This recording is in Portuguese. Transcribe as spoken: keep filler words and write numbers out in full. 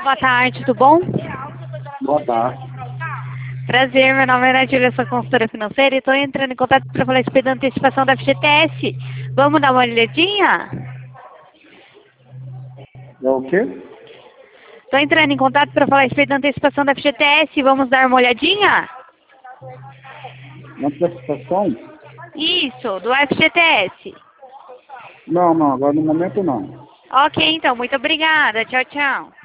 Boa tarde, tudo bom? Boa tarde. Prazer, meu nome é Nadia, eu sou consultora financeira e estou entrando em contato para falar a respeito da antecipação da F G T S. Vamos dar uma olhadinha? É o quê? Estou entrando em contato para falar a respeito da antecipação da F G T S. Vamos dar uma olhadinha? Antecipação? Isso, do F G T S. Não, não, agora no momento não. Ok, então, muito obrigada. Tchau, tchau.